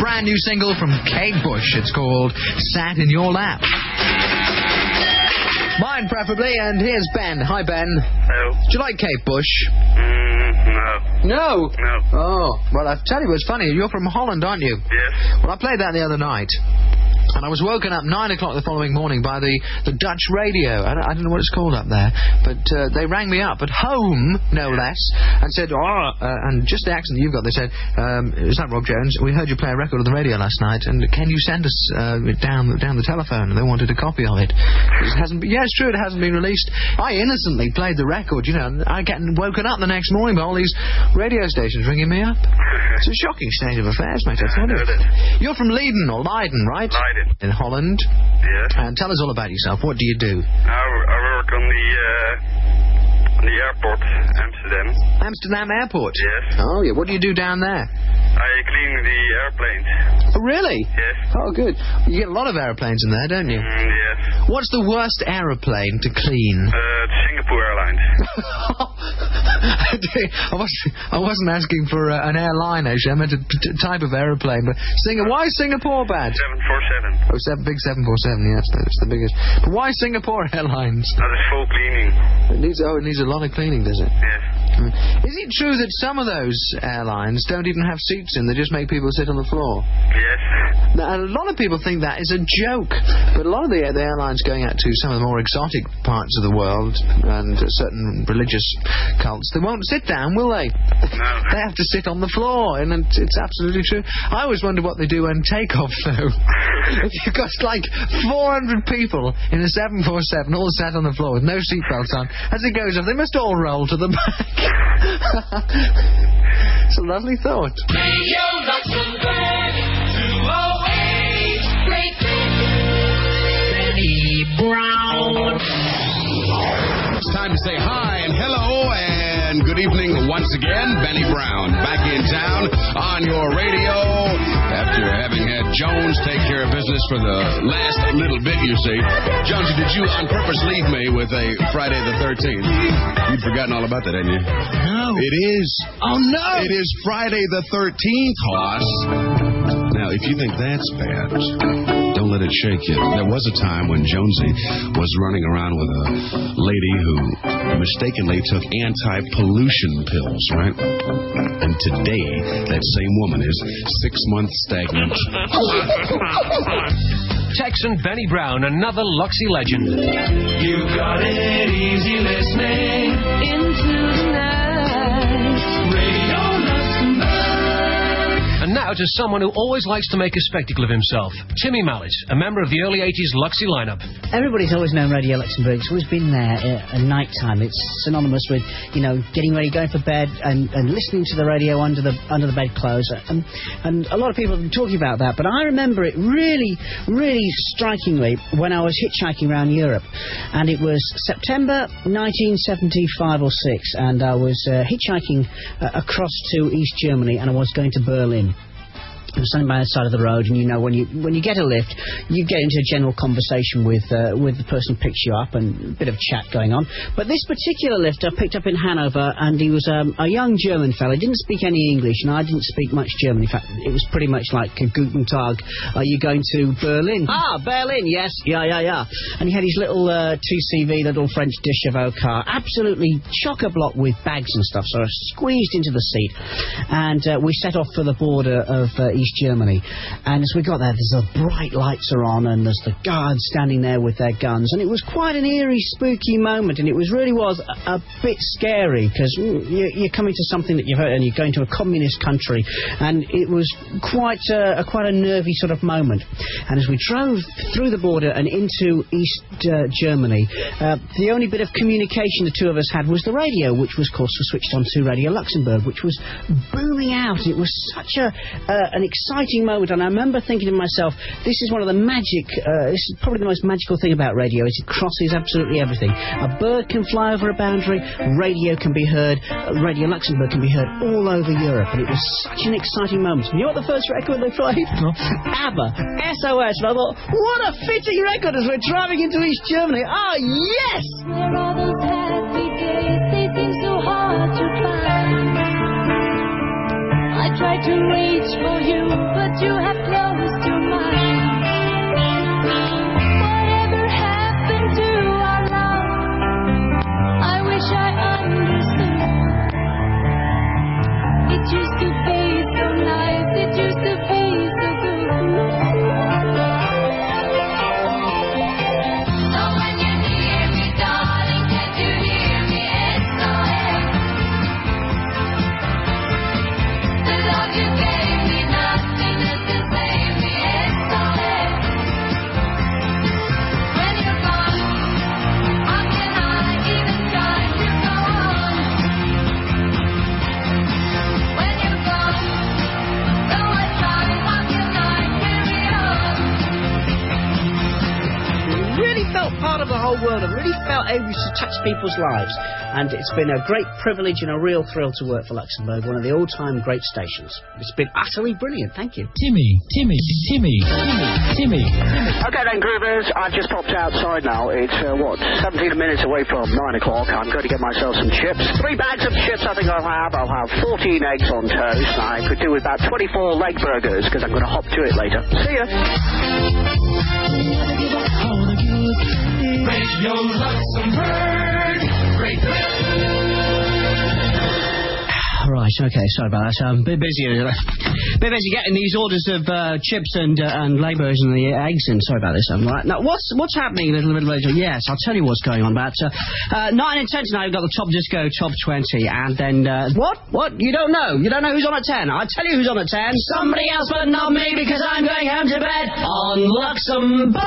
brand new single from Kate Bush. It's called Sat in Your Lap. Mine, preferably, and here's Ben. Hi, Ben. Hello. Do you like Kate Bush? No. No? No. Oh, well, I'll tell you what's funny. You're from Holland, aren't you? Yes. Well, I played that the other night. And I was woken up 9 o'clock the following morning by the Dutch radio. I don't know what it's called up there, but they rang me up at home, no less, and said, and just the accent you've got, they said, is that Rob Jones? We heard you play a record on the radio last night, and can you send us down the telephone? And they wanted a copy of it. It hasn't. Yeah, it's true, it hasn't been released. I innocently played the record, you know, and I get woken up the next morning by all these radio stations ringing me up. It's a shocking state of affairs, mate, I tell you. You're from Leiden, or Leiden, right? Leiden. In Holland. Yes. And tell us all about yourself. What do you do? I work on the airport, Amsterdam. Amsterdam Airport? Yes. Oh, yeah. What do you do down there? I clean the airplanes. Oh, really? Yes. Oh, good. You get a lot of airplanes in there, don't you? Yes. What's the worst aeroplane to clean? Singapore Airlines. I wasn't asking for an airline, actually. I meant a type of aeroplane. But why is Singapore bad? 747. Oh, big 747, yes, that's the biggest. But why Singapore Airlines? That is full cleaning. It needs a lot of cleaning, does it? Yes. Is it true that some of those airlines don't even have seats in? They just make people sit on the floor? Yes. Now, a lot of people think that is a joke, but a lot of the airlines going out to some of the more exotic parts of the world and certain religious cults, they won't sit down, will they? No. They have to sit on the floor, and it's absolutely true. I always wonder what they do when takeoff, though. If you've got like 400 people in a 747 all sat on the floor with no seatbelts on, as it goes off, they must all roll to the back. It's a lovely thought. Radio Luxembourg, 208, Great Benny Brown. It's time to say hi and hello and good evening once again. Benny Brown back in town on your radio after having had Jones take care of business for the last little bit, you see. Jonesy, did you on purpose leave me with a Friday the 13th? You'd forgotten all about that, hadn't you? No. It is. Oh, no! It is Friday the 13th, Hoss. Now, if you think that's bad, don't let it shake you. There was a time when Jonesy was running around with a lady who mistakenly took anti-pollution pills, right? And today, that same woman is 6 months stagnant. Texan Benny Brown, another Luxy legend. You got it easy listening into the night. Radio Luxembourg. And now to someone who always likes to make a spectacle of himself. Timmy Mallet, a member of the early 80s Luxy lineup. Everybody's always known Radio Luxembourg. It's always been there at night time. It's synonymous with, you know, getting ready, going for bed, and listening to the radio under the bedclothes. And a lot of people have been talking about that. But I remember it really, really strikingly when I was hitchhiking around Europe. And it was September 1975 or 6, and I was hitchhiking across to East Germany, and I was going to Berlin. I was standing by the side of the road, and you know, when you get a lift, you get into a general conversation with the person who picks you up, and a bit of chat going on. But this particular lift I picked up in Hanover, and he was a young German fella. He didn't speak any English, and I didn't speak much German. In fact, it was pretty much like Guten Tag. Are you going to Berlin? Ah, Berlin, yes, yeah. And he had his little 2CV, little French de Chevaux car, absolutely chock-a-block with bags and stuff. So I squeezed into the seat, and we set off for the border of East Germany. And as we got there, the bright lights are on, and there's the guards standing there with their guns, and it was quite an eerie, spooky moment, and it really was a bit scary, because you're coming to something that you've heard, and you're going to a communist country, and it was quite a nervy sort of moment. And as we drove through the border and into East Germany, the only bit of communication the two of us had was the radio, which was, of course, switched on to Radio Luxembourg, which was booming out. It was such an exciting moment, and I remember thinking to myself, this is one of the this is probably the most magical thing about radio, is it crosses absolutely everything. A bird can fly over a boundary, radio can be heard, Radio Luxembourg can be heard all over Europe, and it was such an exciting moment. You know what the first record they played? ABBA, SOS, and I thought, what a fitting record as we're driving into East Germany. Oh, yes! Where are those happy days? They seem so hard to find. I try to reach for you, but you have whole world and really felt able to touch people's lives. And it's been a great privilege and a real thrill to work for Luxembourg, one of the all-time great stations. It's been utterly brilliant. Thank you. Timmy. Okay then, Groovers, I've just popped outside now. It's, 17 minutes away from 9 o'clock. I'm going to get myself some chips. 3 bags of chips I think I'll have. I'll have 14 eggs on toast. I could do with about 24 leg burgers, because I'm going to hop to it later. See ya. Radio Luxembourg. Great. Right, okay, sorry about that. I'm a bit busy getting these orders of chips and labourers and the eggs in. Sorry about this. I'm right. Now, what's happening a little bit later? Yes, I'll tell you what's going on. About 9 and 10 tonight, we've got the Top Disco Top 20. And then, what? You don't know? You don't know who's on at 10? I'll tell you who's on at 10. Somebody else, but not me, because I'm going home to bed on Luxembourg.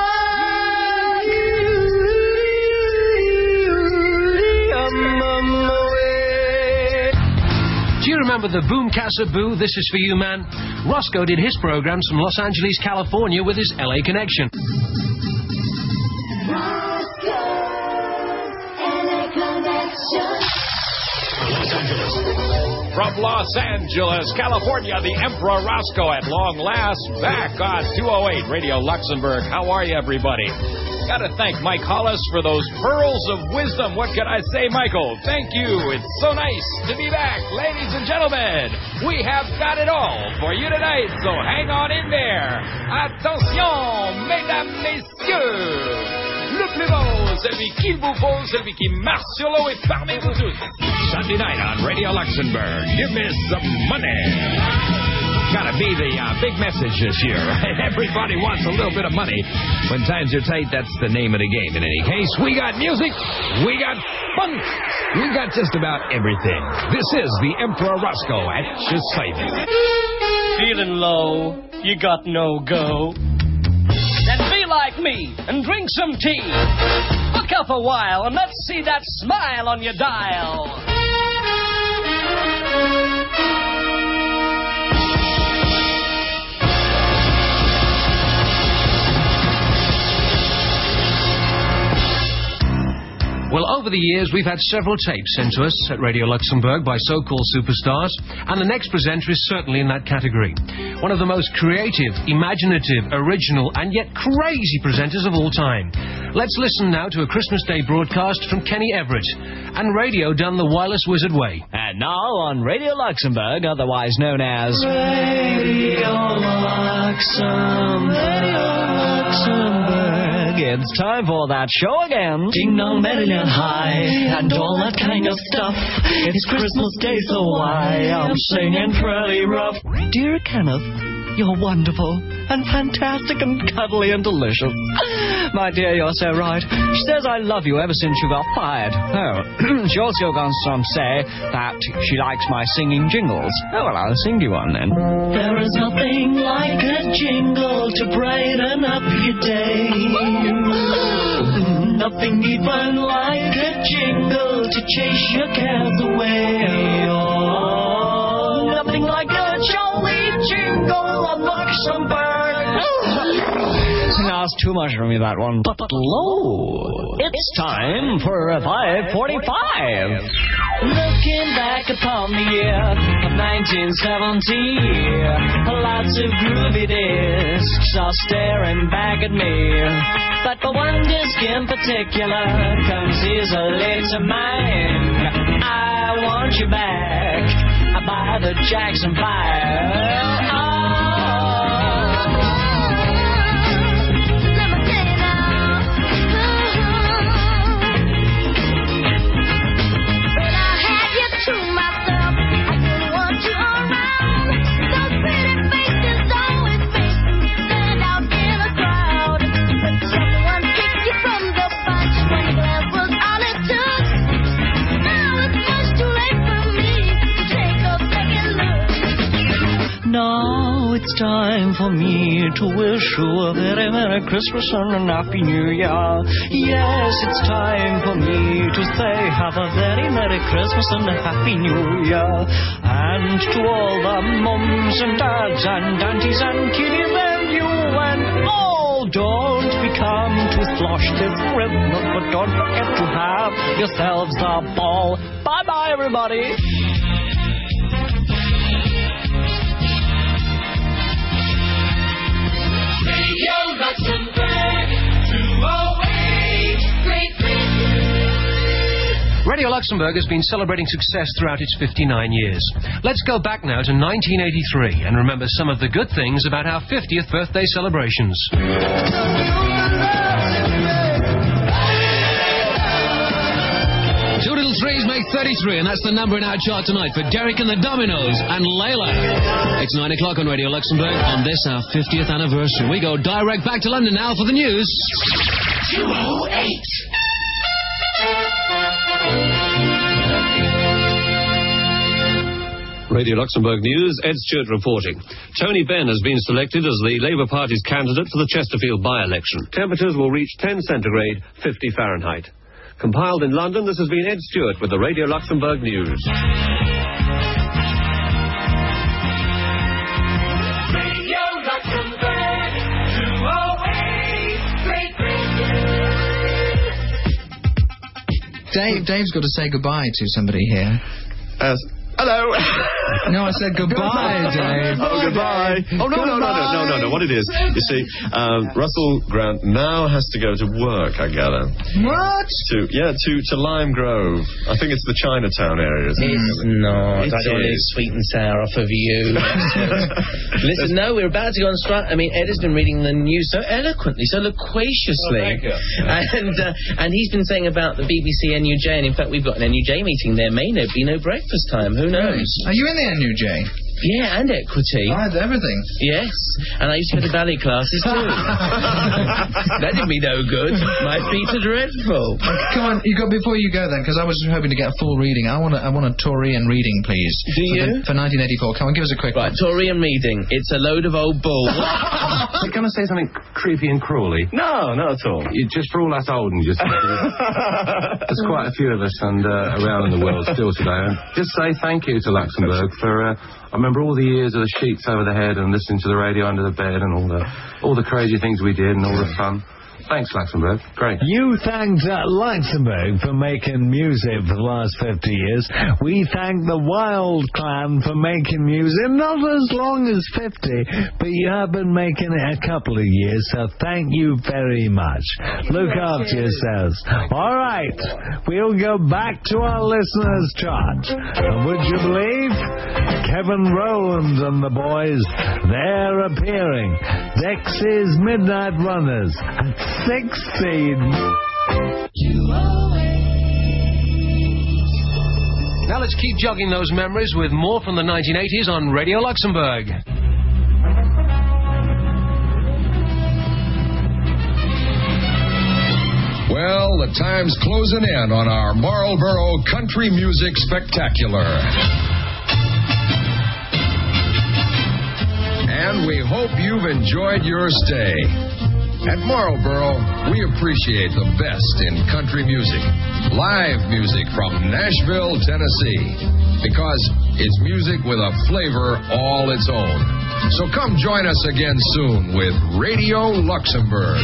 Do you remember the Boom Casa Boo, This Is For You Man? Roscoe did his programs from Los Angeles, California with his LA connection. From Los Angeles, California, the Emperor Roscoe at long last back on 208 Radio Luxembourg. How are you, everybody? Got to thank Mike Hollis for those pearls of wisdom. What can I say, Michael? Thank you. It's so nice to be back. Ladies and gentlemen, we have got it all for you tonight, so hang on in there. Attention, mesdames, messieurs. Le plus beau, celui qu'il vous faut, celui qui marche sur l'eau est parmi vous tous. Sunday night on Radio Luxembourg. Give me some money. Gotta be the big message this year, right? Everybody wants a little bit of money. When times are tight, that's the name of the game. In any case, we got music, we got fun, we got just about everything. This is the Emperor Roscoe at your service. Feeling low, you got no go. Then be like me and drink some tea. Look up a while and let's see that smile on your dial. Well, over the years, we've had several tapes sent to us at Radio Luxembourg by so-called superstars, and the next presenter is certainly in that category. One of the most creative, imaginative, original, and yet crazy presenters of all time. Let's listen now to a Christmas Day broadcast from Kenny Everett, and radio done the Wireless Wizard way. And now on Radio Luxembourg, otherwise known as Radio Luxembourg. It's time for that show again. Ding dong, Marilyn high, and all that kind of stuff. It's Christmas Day, so why I'm singing pretty rough. Dear Kenneth, you're wonderful and fantastic and cuddly and delicious. My dear, you're so right. She says I love you ever since you got fired. Oh, she also goes on to say that she likes my singing jingles. Oh, well, I'll sing you one then. There is nothing like a jingle to brighten up your day. Nothing even like a jingle to chase your cares away. Oh, nothing like a jolly jingle of Luxembourg. That's too much for me, that one. But lo, it's time for a 545. Looking back upon the year of 1970, lots of groovy discs are staring back at me. But for one disc in particular comes easily to mind. I Want You Back by the Jackson 5. Now it's time for me to wish you a very Merry Christmas and a Happy New Year. Yes, it's time for me to say have a very Merry Christmas and a Happy New Year. And to all the mums and dads and aunties and kiddies and you and all So don't become too sloshed this Christmas, but don't forget to have yourselves a ball. Bye-bye, everybody. Radio Luxembourg, 208, Great Britain. Radio Luxembourg has been celebrating success throughout its 59 years. Let's go back now to 1983 and remember some of the good things about our 50th birthday celebrations. Two little threes make 33, and that's the number in our chart tonight for Derek and the Dominoes and Layla. It's 9 o'clock on Radio Luxembourg on this, our 50th anniversary. We go direct back to London now for the news. 208. Radio Luxembourg News, Ed Stewart reporting. Tony Benn has been selected as the Labour Party's candidate for the Chesterfield by-election. Temperatures will reach 10 centigrade, 50 Fahrenheit. Compiled in London, this has been Ed Stewart with the Radio Luxembourg News. Radio Luxembourg, 208, Great Britain. Dave's got to say goodbye to somebody here. Hello. No, I said goodbye, Dave. Oh, goodbye. Oh, no. What it is, you see, Russell Grant now has to go to work, I gather. What? To Lime Grove. I think it's the Chinatown area. It's not. It I don't want to is. sweet and sour off of you. Listen, no, we're about to go on strike. I mean, Ed has been reading the news so eloquently, so loquaciously. Oh, thank you. And he's been saying about the BBC NUJ, and in fact, we've got an NUJ meeting. There may be no breakfast time. Who knows? Are you in the NUJ? Yeah, and equity. Oh, everything. Yes, and I used to go to ballet classes too. That did me no good. My feet are dreadful. Come on, before you go then, because I was hoping to get a full reading. I want a Taurian reading, please. Do you? For 1984. Come on, give us a quick one. Right, Taurian reading. It's a load of old bull. Can I say something creepy and crawly? No, not at all. Just for all us old and just... There's quite a few of us around in the world still today. And just say thank you to Luxembourg for... I remember all the years of the sheets over the head and listening to the radio under the bed and all the crazy things we did and all the fun. Thanks, Luxembourg. Great. You thanked Luxembourg for making music for the last 50 years. We thank the Wild Clan for making music, not as long as 50, but you have been making it a couple of years, so thank you very much. Look after yourselves. All right, we'll go back to our listeners' chart. And would you believe? Kevin Rowland and the boys, they're appearing. Dexys Midnight Runners at 16. Now let's keep jogging those memories with more from the 1980s on Radio Luxembourg. Well, the time's closing in on our Marlboro Country Music Spectacular. And we hope you've enjoyed your stay. At Marlboro, we appreciate the best in country music. Live music from Nashville, Tennessee. Because it's music with a flavor all its own. So come join us again soon with Radio Luxembourg.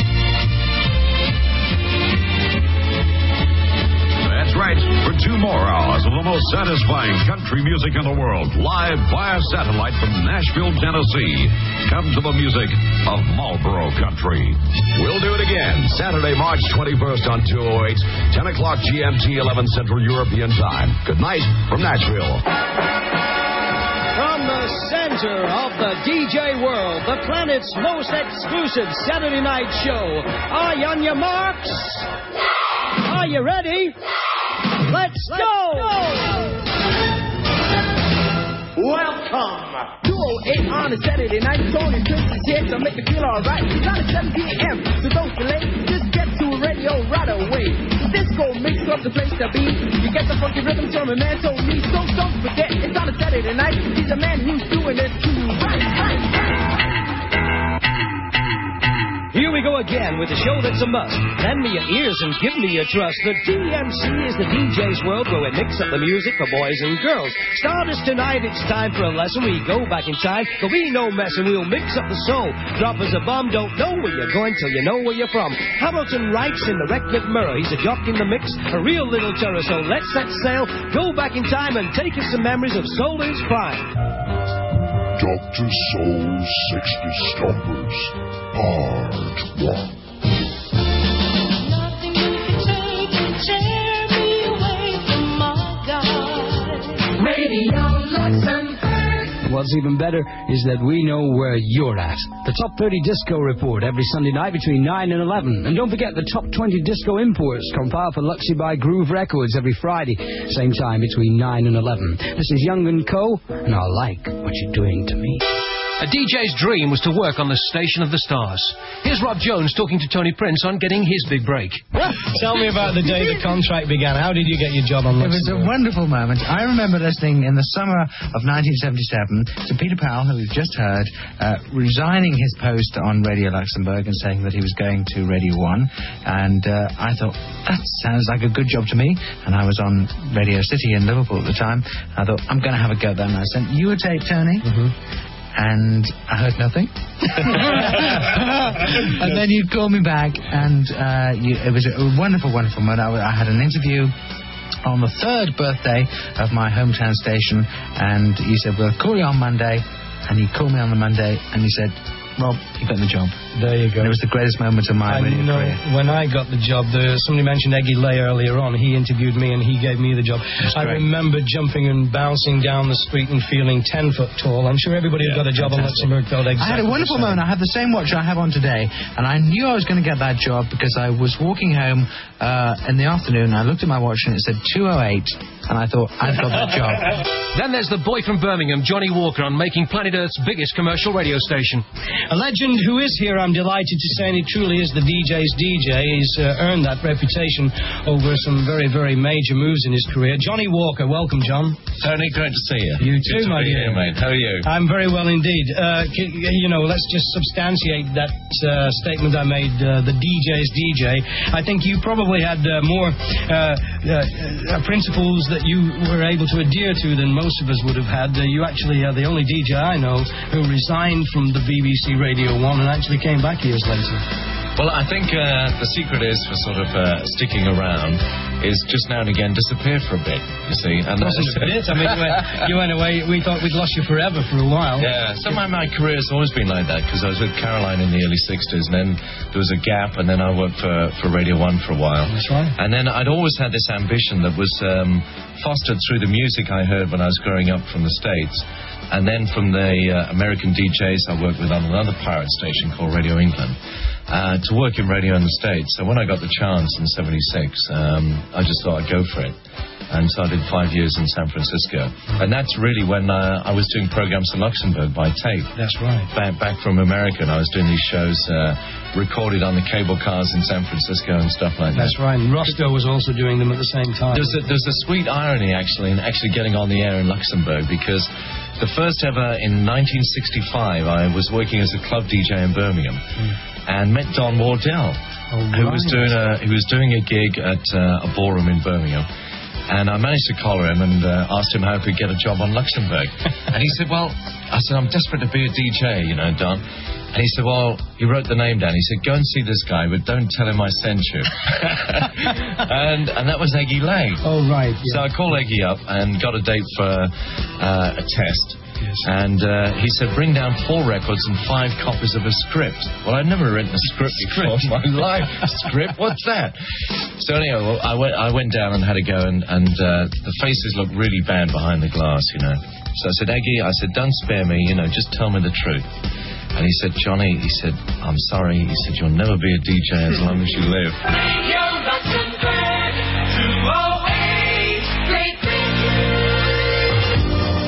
That's right. For 2 more hours of the most satisfying country music in the world, live via satellite from Nashville, Tennessee, come to the music of Marlboro Country. We'll do it again Saturday, March 21st on 208, 10 o'clock GMT, 11 Central European Time. Good night from Nashville. From the center of the DJ world, the planet's most exclusive Saturday night show. Are you on your marks? Are you ready? Let's go! Welcome! 208 on a Saturday night. Tony Christmas here to make you feel alright. It's on at 7 p.m., so don't delay. Just get to radio right away. The disco mix up the place to be. You get the funky rhythm from a man told me. So don't forget, it's on a Saturday night. He's a man who's doing it to you right. Here we we go again with a show that's a must. Lend me your ears and give me your trust. The DMC is the DJ's world where we mix up the music for boys and girls. Stardust tonight, it's time for a lesson. We go back in time, there'll be no mess, and we'll mix up the soul. Drop us a bomb, don't know where you're going till you know where you're from. Hamilton writes in the record mirror, he's a jock in the mix, a real little terror. So let's set sail, go back in time, and take us some memories of soul in its prime. Dr. Soul's 60 Stompers, Part 1. Nothing you can take can tear me away from my God. Radio Luxembourg. What's even better is that we know where you're at. The Top 30 Disco Report every Sunday night between 9 and 11. And don't forget the Top 20 Disco Imports compiled for Luxy by Groove Records every Friday, same time between 9 and 11. This is Young & Co. and I like what you're doing to me. A DJ's dream was to work on the Station of the Stars. Here's Rob Jones talking to Tony Prince on getting his big break. Tell me about the day the contract began. How did you get your job on Luxembourg? It was a wonderful moment. I remember listening in the summer of 1977 to Peter Powell, who we've just heard, resigning his post on Radio Luxembourg and saying that he was going to Radio 1. And I thought, that sounds like a good job to me. And I was on Radio City in Liverpool at the time. I thought, I'm going to have a go at that. And I sent you a tape, Tony. Mm-hmm. And I heard nothing. And then you called me back, and it was a wonderful, wonderful moment. I had an interview on the 3rd birthday of my hometown station, and you said, we'll call you on Monday. And you called me on the Monday, and you said, Rob, you got the job. There you go. And it was the greatest moment of my radio career. When I got the job, somebody mentioned Eggy Lay earlier on. He interviewed me and he gave me the job. I remember jumping and bouncing down the street and feeling 10 foot tall. I'm sure everybody who got a job on Luxembourg felt exactly I had a wonderful moment. I had the same watch I have on today, and I knew I was going to get that job because I was walking home in the afternoon. I looked at my watch and it said 2:08, and I thought, I've got that job. Then there's the boy from Birmingham, Johnny Walker, on making Planet Earth's biggest commercial radio station. A legend who is here, I'm delighted to say, and he truly is the DJ's DJ. He's earned that reputation over some very, very major moves in his career. Johnny Walker, welcome, John. Tony, great to see you. You too, my dear. Here, mate. How are you? I'm very well indeed. Let's just substantiate that statement I made, the DJ's DJ. I think you probably had more principles that you were able to adhere to than most of us would have had. You actually are the only DJ I know who resigned from the BBC Radio 1 and actually came back years later. Well, I think the secret is for sort of sticking around is just now and again disappear for a bit, you see. And it wasn't a bit. I mean, you went away, we thought we'd lost you forever for a while. Yeah, so my career has always been like that because I was with Caroline in the early 60s and then there was a gap and then I worked for Radio 1 for a while. That's right. And then I'd always had this ambition that was fostered through the music I heard when I was growing up from the States. And then from the American DJs I worked with on another pirate station called Radio England. To work in radio in the States. So when I got the chance in 76, I just thought I'd go for it. And so I did 5 years in San Francisco. And that's really when I was doing programs in Luxembourg by tape. That's right. Back from America, and I was doing these shows recorded on the cable cars in San Francisco and stuff like that. That's right. And Roscoe was also doing them at the same time. There's a sweet irony, actually, in actually getting on the air in Luxembourg, because the first ever in 1965, I was working as a club DJ in Birmingham. And met Don Wardell, who was doing a gig at a ballroom in Birmingham. And I managed to collar him and asked him how he could get a job on Luxembourg. And he said, I said, I'm desperate to be a DJ, Don. And he said, he wrote the name down. He said, go and see this guy, but don't tell him I sent you. and that was Eggy Lay. Oh, right. Yeah. So I called Eggy up and got a date for a test. Yes. And he said, bring down 4 records and 5 copies of a script. Well, I'd never written a script before in my life. Script? What's that? So anyhow, I went down and had a go, and the faces looked really bad behind the glass, So I said, Eggy, don't spare me, just tell me the truth. And he said, Johnny, he said, I'm sorry. He said, you'll never be a DJ as long as you live. Radio Luxembourg, 208, Great Britain.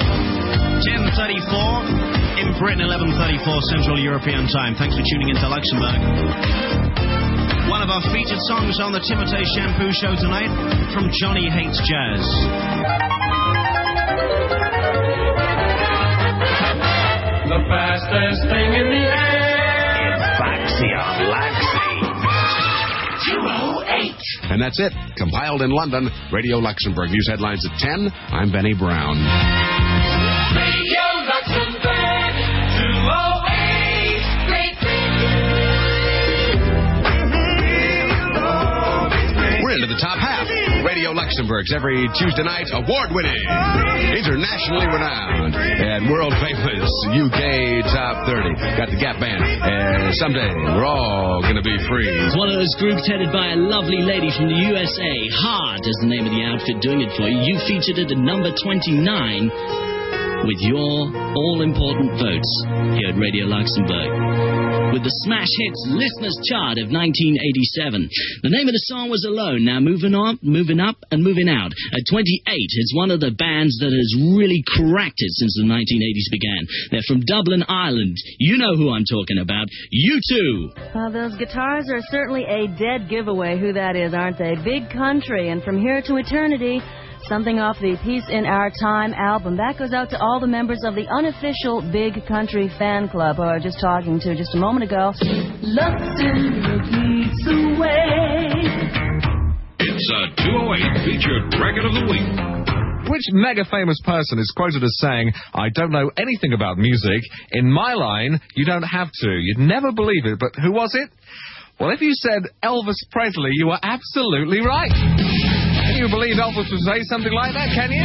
10:34 in Britain, 11:34 Central European Time. Thanks for tuning into Luxembourg. One of our featured songs on the Timothée Shampoo Show tonight from Johnny Hates Jazz. The fastest thing in the air. Faxia Laxi. 208. And that's it. Compiled in London, Radio Luxembourg. News headlines at 10. I'm Benny Brown. Radio Luxembourg, 208. Great We're into the top half. Radio Luxembourg's every Tuesday night, award-winning, internationally renowned, and world-famous UK Top 30. Got the Gap Band, and someday we're all going to be free. It's one of those groups headed by a lovely lady from the USA. Hard is the name of the outfit doing it for you. You featured it at number 29 with your all-important votes here at Radio Luxembourg. With the Smash Hits Listeners Chart of 1987. The name of the song was Alone. Now moving on, moving up, and moving out. At 28, it's one of the bands that has really cracked it since the 1980s began. They're from Dublin, Ireland. You know who I'm talking about. U2. Well, those guitars are certainly a dead giveaway who that is, aren't they? Big Country, and From Here to Eternity. Something off the Peace in Our Time album. That goes out to all the members of the unofficial Big Country fan club who I was just talking to just a moment ago. Luxembourg leads the way. It's a 208 featured record of the week. Which mega famous person is quoted as saying, I don't know anything about music. In my line, you don't have to. You'd never believe it, but who was it? Well, if you said Elvis Presley, you were absolutely right. Can you believe Elvis would say something like that, can you?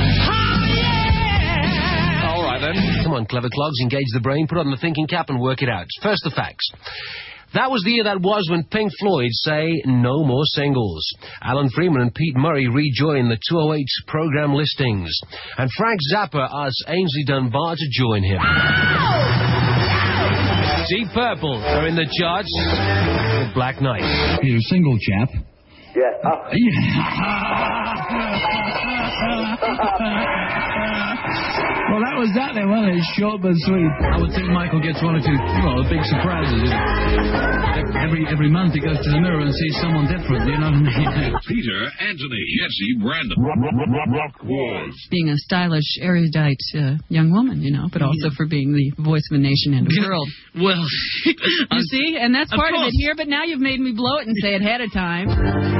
All right, then. Come on, clever clogs, engage the brain, put on the thinking cap and work it out. First, the facts. That was the year that was when Pink Floyd say no more singles. Alan Freeman and Pete Murray rejoined the 208 program listings. And Frank Zappa asked Ainsley Dunbar to join him. Deep Purple are in the charts with Black Knight. You're a single chap. Yeah. Well, that was that then, wasn't it? Short but sweet. I would think Michael gets one or two, big surprises. You know? Every month he goes to the mirror and sees someone different, you know what I mean? Peter, Anthony, Jesse, Brandon. Rock Wars. Being a stylish, erudite young woman, but also for being the voice of a nation and a world. Well, you see? And that's part of it here, but now you've made me blow it and say it ahead of time.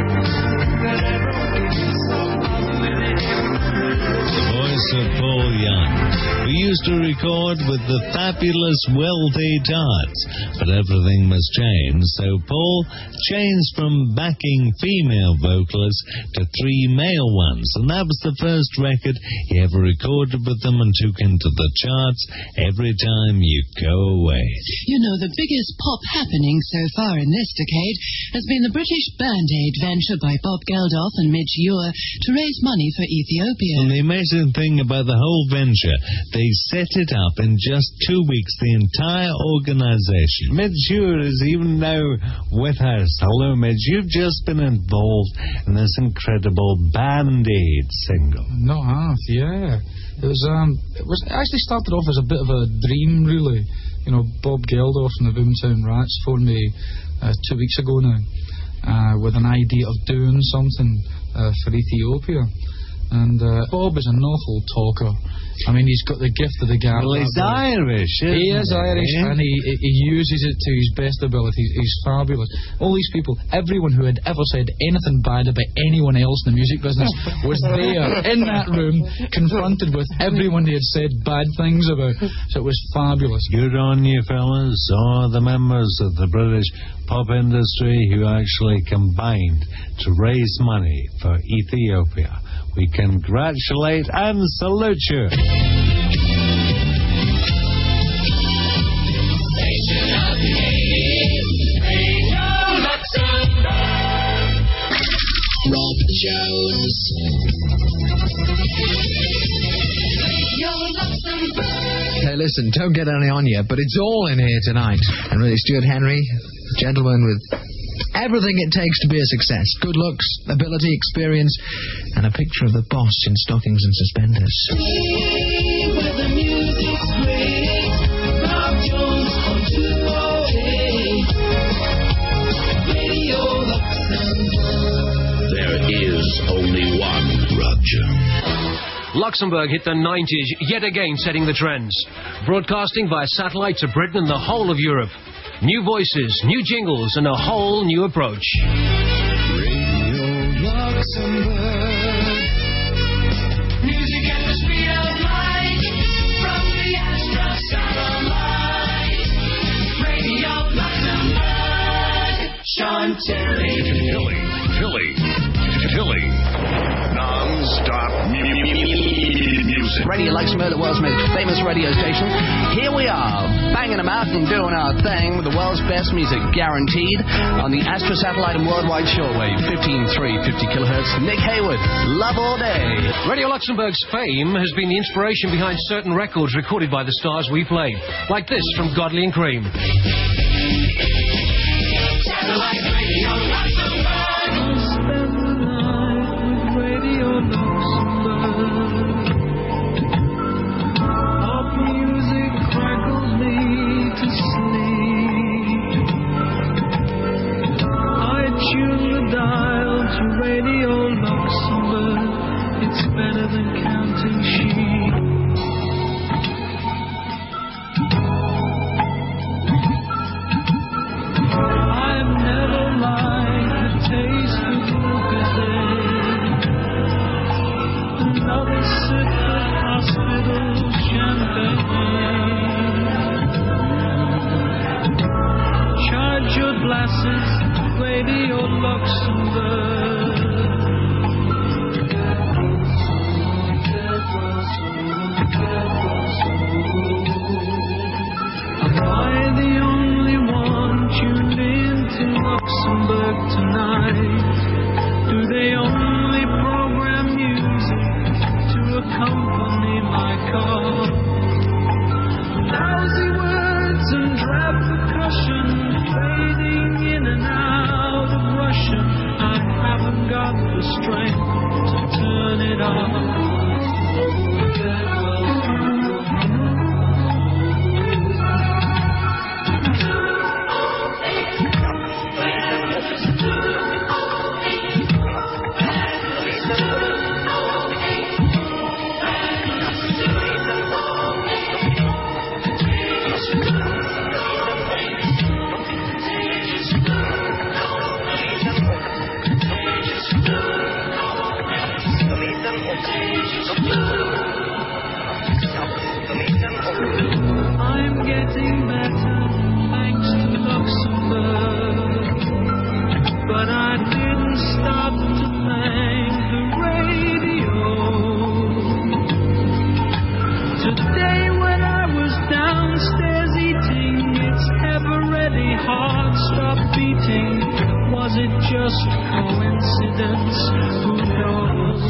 The voice of Paul Young. We used to record with the fabulous wealthy Tarts, but everything must change, so Paul changed from backing female vocalists to 3 male ones, and that was the first record he ever recorded with them and took into the charts Every Time You Go Away. You know, the biggest pop happening so far in this decade has been the British Band Aid venture by Bob Geldof and Midge Ure to raise money for Ethiopia. And the amazing thing about the whole venture, they set it up in just 2 weeks, the entire organization. Midge Ure is even now with us. Hello, Midge. You've just been involved in this incredible Band Aid single. No, half, yeah. It actually started off as a bit of a dream, really. Bob Geldof and the Boomtown Rats phoned me 2 weeks ago now with an idea of doing something for Ethiopia. And Bob is an awful talker. I mean, he's got the gift of the gab. Well, he's Irish, isn't he? Is Irish, and he uses it to his best ability. He's fabulous. All these people, everyone who had ever said anything bad about anyone else in the music business was there in that room, confronted with everyone they had said bad things about. So it was fabulous. Good on you, fellas, or the members of the British pop industry who actually combined to raise money for Ethiopia. We congratulate and salute you. Station of the 80s, Radio Luxembourg. Rob Jones. Radio Luxembourg. Hey, listen, don't get any on yet, but it's all in here tonight. And really, Stuart Henry, gentleman with everything it takes to be a success. Good looks, ability, experience, and a picture of the boss in stockings and suspenders. Where the music's great, Rob Jones on 208, Radio Luxembourg. There is only one Rob Jones. Luxembourg hit the 90s, yet again setting the trends. Broadcasting via satellite to Britain and the whole of Europe. New voices, new jingles, and a whole new approach. Radio Luxembourg. Music at the speed of light from the Astra satellite. Radio Luxembourg. Sean Tilly. Tilly. Non-stop music. Radio Luxembourg, the world's most famous radio station. Here we are, banging them out and doing our thing with the world's best music, guaranteed, on the Astra Satellite and Worldwide Shortwave, 15,350 kilohertz. Nick Hayward, love all day. Radio Luxembourg's fame has been the inspiration behind certain records recorded by the stars we play, like this from Godley and Cream. Satellite Radio Luxembourg. Spend the night with Radio Luxembourg. Pop music crackles me to sleep. I tune the dial to Radio Luxembourg. It's better than counting sheep. I've never liked the taste of Lucozade. Another sip of hospital champagne. Charge your glasses, Radio Luxembourg. Am I the only one tuned in to Luxembourg tonight? Do they only program music to accompany my call? Lousy words and drab percussion fading in and out of Russian. I haven't got the strength to turn it off. I'm getting better, thanks to Luxembourg. But I didn't stop to thank the radio. Today when I was downstairs eating, its ever-ready heart stopped beating. Was it just coincidence? Who knows?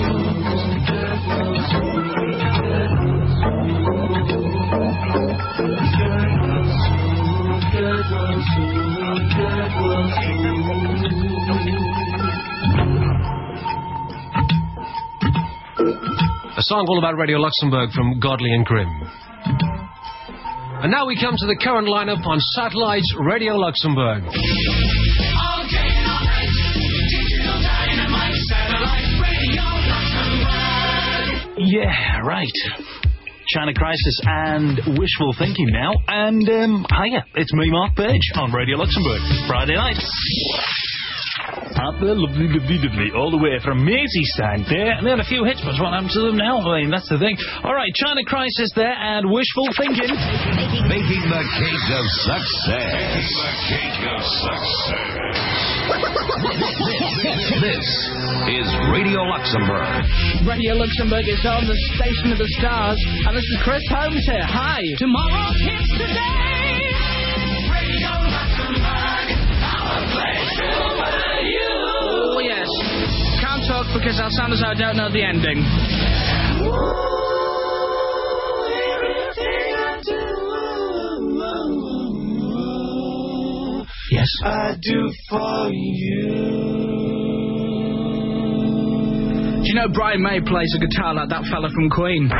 A song all about Radio Luxembourg from Godley and Grimm. And now we come to the current lineup on Satellite's Radio Luxembourg. All day and all night, digital dynamite, Satellite Radio Luxembourg. Yeah, right. China Crisis and Wishful Thinking now. And, hiya, it's me, Mark Page, on Radio Luxembourg, Friday night. Lovely, all the way from Merseyside there. And they had a few hits, but what happened to them now? I mean, that's the thing. All right, China Crisis there and Wishful Thinking. Making the cake of success. This is Radio Luxembourg. Radio Luxembourg is on the Station of the Stars, and this is Chris Holmes here. Hi. Tomorrow hits today. Radio Luxembourg, our pleasure for you. Oh, yes. Can't talk because I'll sound as though I don't know the ending. Yes. I do for you. Do you know Brian May plays a guitar like that fella from Queen?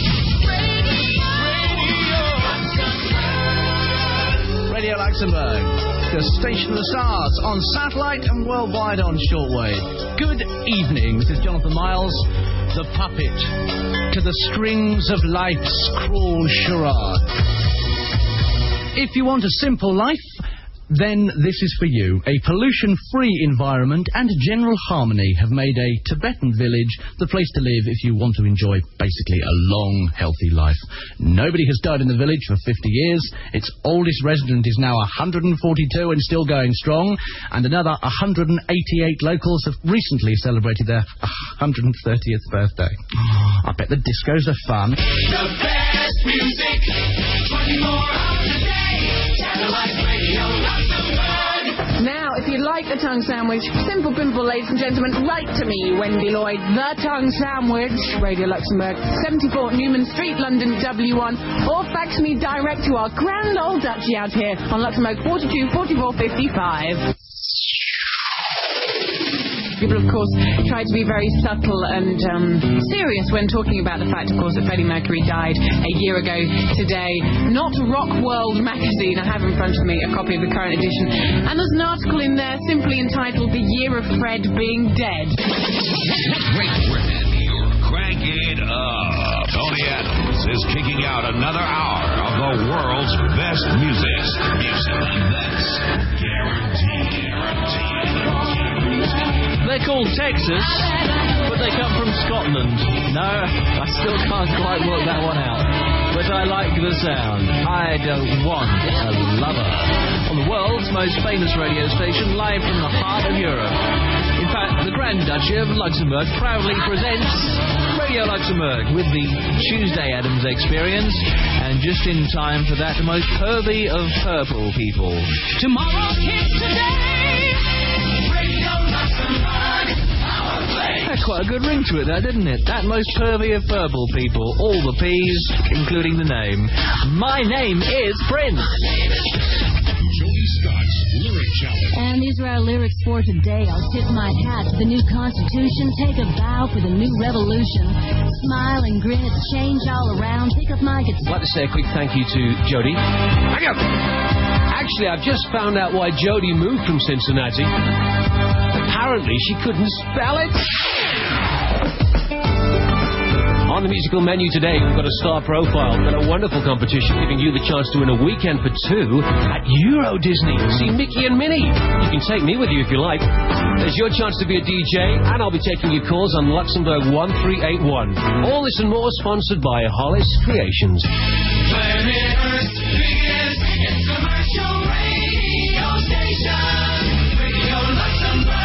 Radio Luxembourg, the Station of the Stars, on satellite and worldwide on shortwave. Good evening, this is Jonathan Miles, the puppet, to the strings of life's cruel charade. If you want a simple life then this is for you. A pollution-free environment and general harmony have made a Tibetan village the place to live if you want to enjoy basically a long, healthy life. Nobody has died in the village for 50 years. Its oldest resident is now 142 and still going strong, and another 188 locals have recently celebrated their 130th birthday. I bet the discos are fun. The best music, 24 hours a day. Satellite Radio Luxembourg. Now, if you'd like a tongue sandwich, simple pimple, ladies and gentlemen, write to me, Wendy Lloyd, The Tongue Sandwich, Radio Luxembourg, 74 Newman Street, London, W1, or fax me direct to our grand old duchy out here on Luxembourg 42 44 55. People, of course, try to be very subtle and serious when talking about the fact, of course, that Freddie Mercury died a year ago today. Not Rock World magazine. I have in front of me a copy of the current edition. And there's an article in there simply entitled The Year of Fred Being Dead. Great Britain, you're cranking up. Tony Adams is kicking out another hour of the world's best music. And that's guaranteed. They're called Texas, but they come from Scotland. No, I still can't quite work that one out. But I like the sound. I don't want a lover. On the world's most famous radio station, live from the heart of Europe. In fact, the Grand Duchy of Luxembourg proudly presents Radio Luxembourg with the Tuesday Adams Experience. And just in time for that, the most pervy of purple people. Tomorrow is today. Radio Luxembourg. Had quite a good ring to it there, didn't it? That most pervy of purple people. All the P's, including the name. My name is Prince. And these are our lyrics for today. I'll tip my hat to the new Constitution, take a bow for the new revolution. Smile and grin at the change all around. Pick up my guitar. I'd like to say a quick thank you to Jody. Actually, I've just found out why Jody moved from Cincinnati. Apparently, she couldn't spell it. On the musical menu today, we've got a star profile. We've got a wonderful competition giving you the chance to win a weekend for two at Euro Disney. See Mickey and Minnie. You can take me with you if you like. There's your chance to be a DJ, and I'll be taking your calls on Luxembourg 1381. All this and more sponsored by Hollis Creations. Pioneer's biggest commercial radio station. Radio Luxembourg.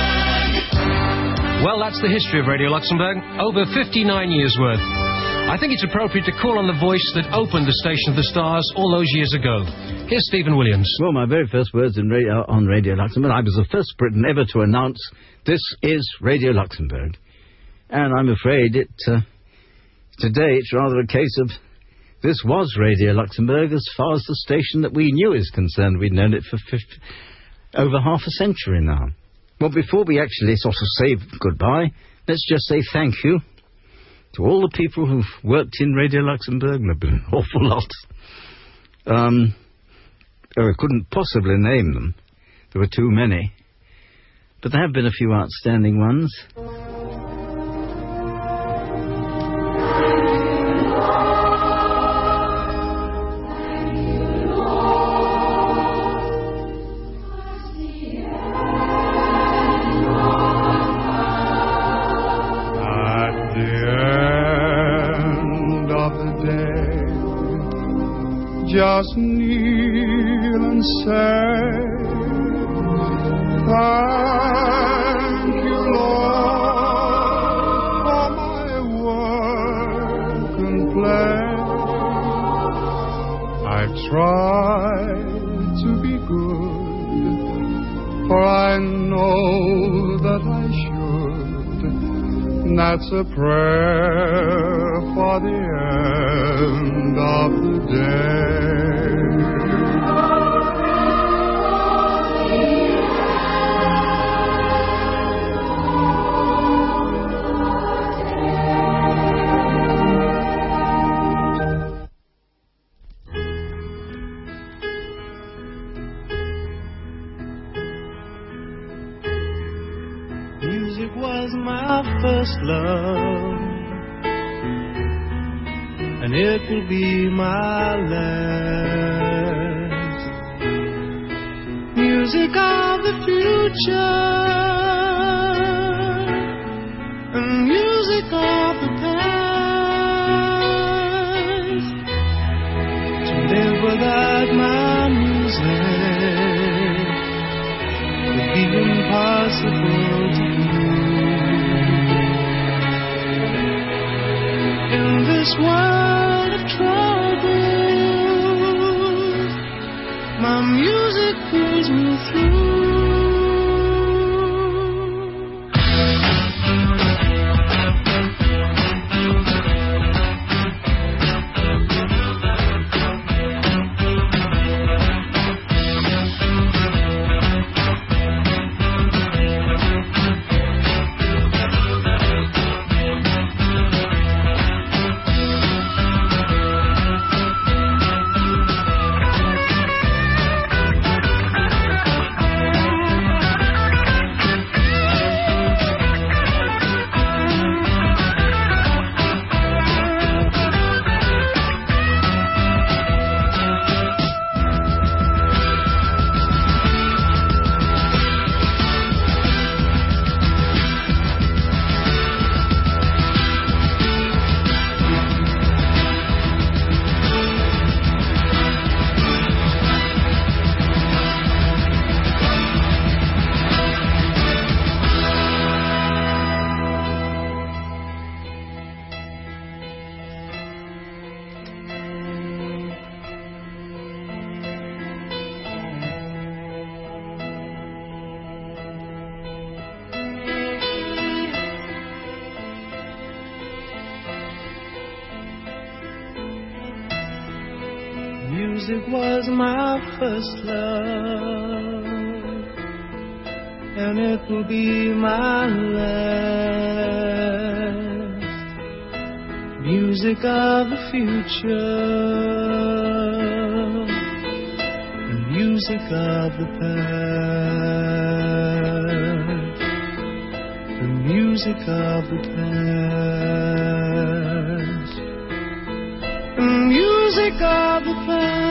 Well, that's the history of Radio Luxembourg. Over 59 years' worth. I think it's appropriate to call on the voice that opened the Station of the Stars all those years ago. Here's Stephen Williams. Well, my very first words on Radio Luxembourg, I was the first Briton ever to announce, this is Radio Luxembourg. And I'm afraid today it's rather a case of, this was Radio Luxembourg as far as the station that we knew is concerned. We'd known it for over half a century now. Well, before we actually sort of say goodbye, let's just say thank you to all the people who've worked in Radio Luxembourg, and there have been an awful lot. I couldn't possibly name them. There were too many. But there have been a few outstanding ones. Just kneel and say, thank you, Lord, for my work and play. I've tried to be good, for I know that I should. And that's a prayer for the end of the day. Music was my first love, and it will be my last. music of the future, and music of the past. To live without my music would be impossible to do. In this world of troubles, my music pulls me through. Music was my first love, and it will be my last. Music of the future, and music of the past, the music of the past, the music of the past.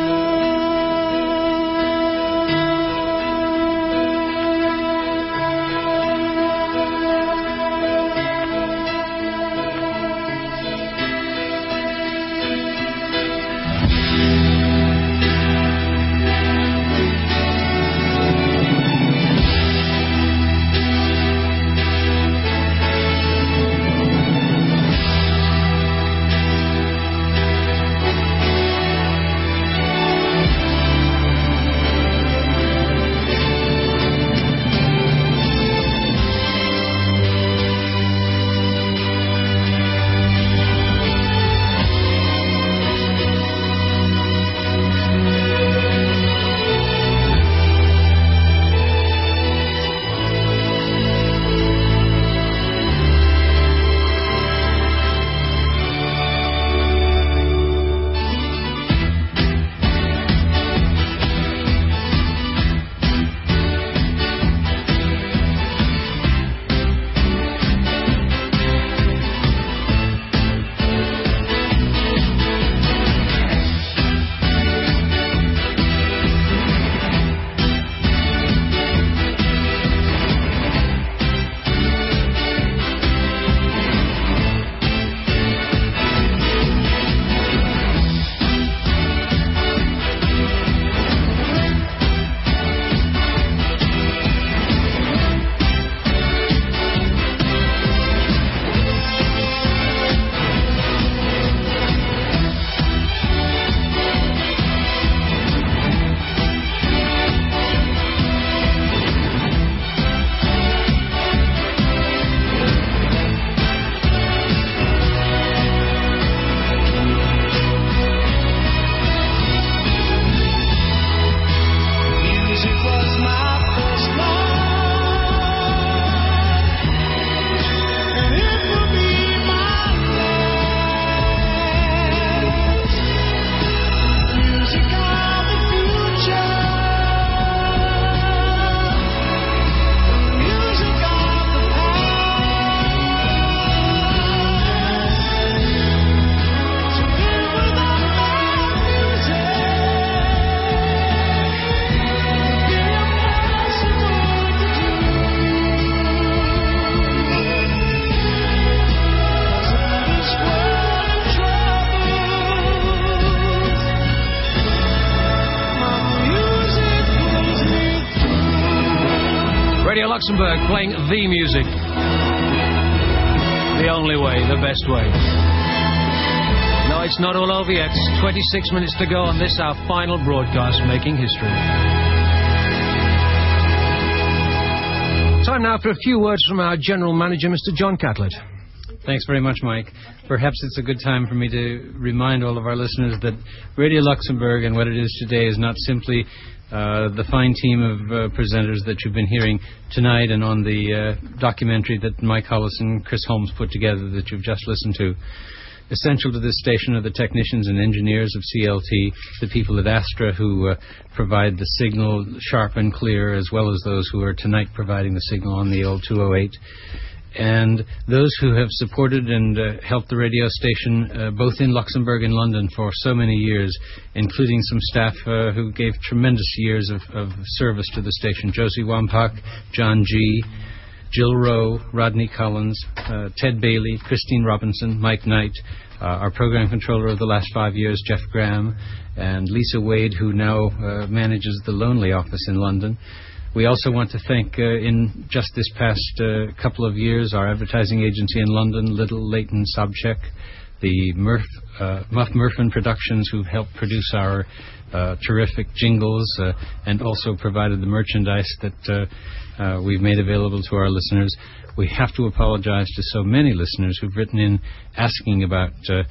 Radio Luxembourg, playing the music. The only way, the best way. No, it's not all over yet. 26 minutes to go on this, our final broadcast, making history. Time now for a few words from our General Manager, Mr. John Catlett. Thanks very much, Mike. Perhaps it's a good time for me to remind all of our listeners that Radio Luxembourg and what it is today is not simply the fine team of presenters that you've been hearing tonight and on the documentary that Mike Hollis and Chris Holmes put together that you've just listened to. Essential to this station are the technicians and engineers of CLT, the people at Astra who provide the signal sharp and clear, as well as those who are tonight providing the signal on the old 208. And those who have supported and helped the radio station both in Luxembourg and London for so many years, including some staff who gave tremendous years of service to the station. Josie Wampak, John G., Jill Rowe, Rodney Collins, Ted Bailey, Christine Robinson, Mike Knight, our program controller of the last 5 years, Jeff Graham, and Lisa Wade, who now manages the Lonely office in London. We also want to thank, in just this past couple of years, our advertising agency in London, Little Leighton Sobchak, the Muff Murphin Productions, who helped produce our terrific jingles and also provided the merchandise that we've made available to our listeners. We have to apologize to so many listeners who've written in asking about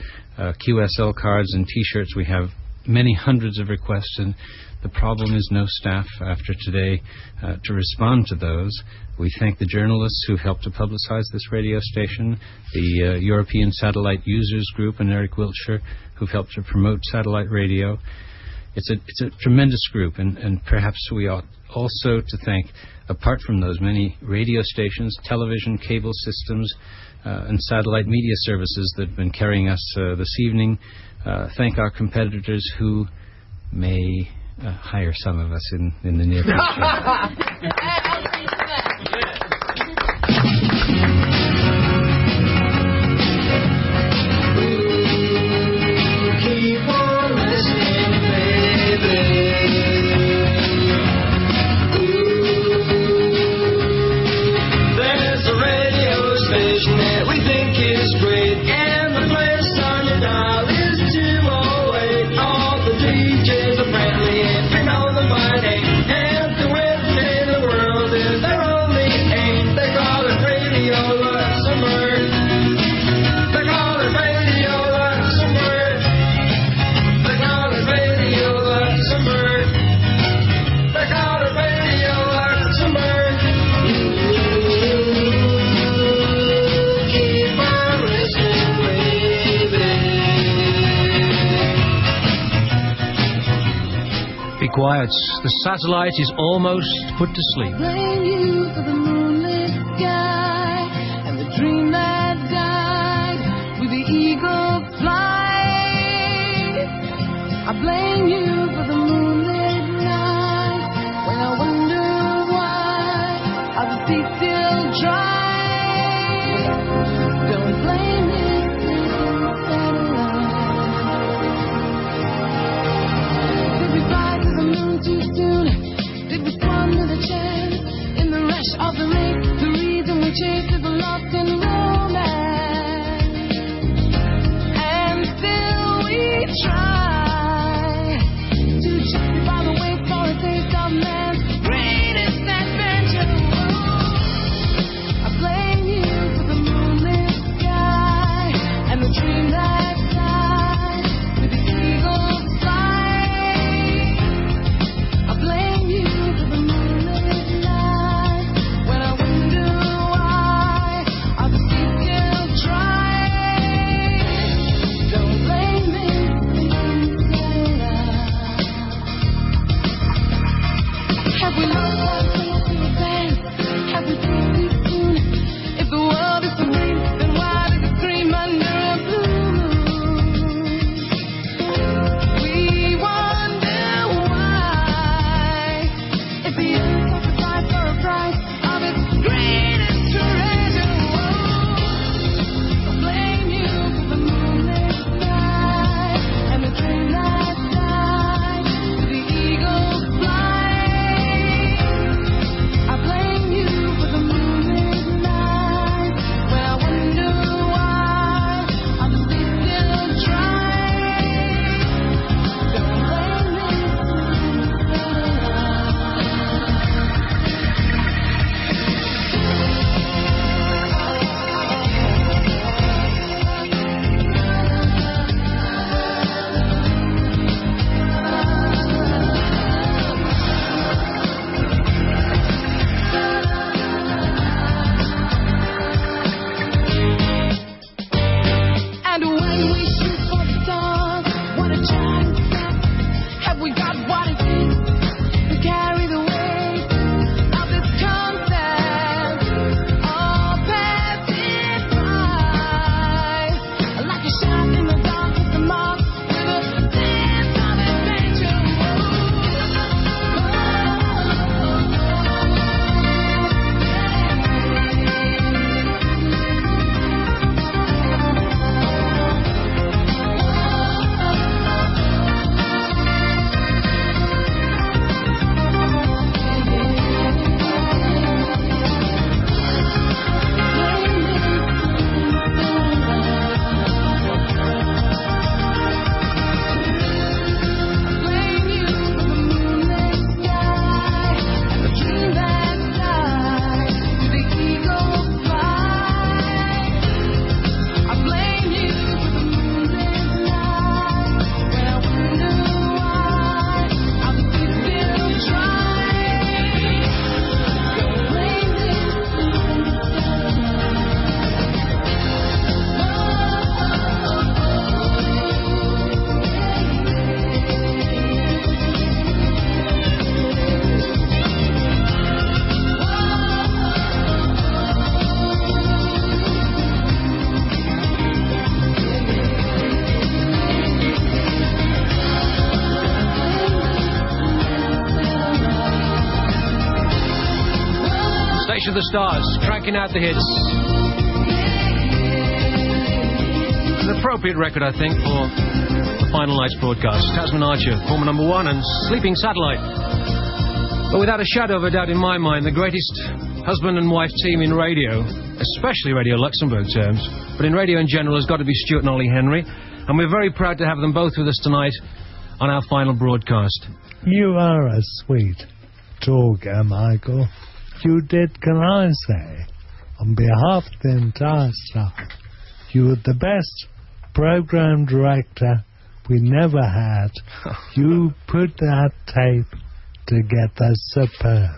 QSL cards and T-shirts. We have many hundreds of requests, and the problem is no staff after today to respond to those. We thank the journalists who helped to publicize this radio station, the European Satellite Users Group and Eric Wiltshire, who've helped to promote satellite radio. It's a tremendous group, and perhaps we ought also to thank, apart from those many radio stations, television, cable systems, and satellite media services that have been carrying us this evening, thank our competitors who may hire some of us in the near future. Quiet. The satellite is almost put to sleep. Blame you for the moonlit sky and the dream that died with the eagle flight. I blame you for the moonlit night when I wonder why are the seas still dry. Don't blame it, too soon? Did we squander the chance in the rush of the race? The reason we chased is lost in romance, and still we try to justify the wait for a taste of man's greatest adventure. I blame you for the moonlit sky and the dream that died with the eagle's flight. Blame you for the moonlit night when I wonder why are the seas still dry. Don't blame me for the moonlit night. Station of the Stars, cranking out the hits. An appropriate record, I think, for the final night's broadcast. Tasman Archer, former number 1, and Sleeping Satellite. But without a shadow of a doubt in my mind, the greatest husband and wife team in radio, especially Radio Luxembourg terms, but in radio in general, has got to be Stuart and Ollie Henry. And we're very proud to have them both with us tonight on our final broadcast. You are a sweet talker, Michael. You did, can I say, on behalf of the entire staff, you were the best program director we never had. You put that tape together superbly.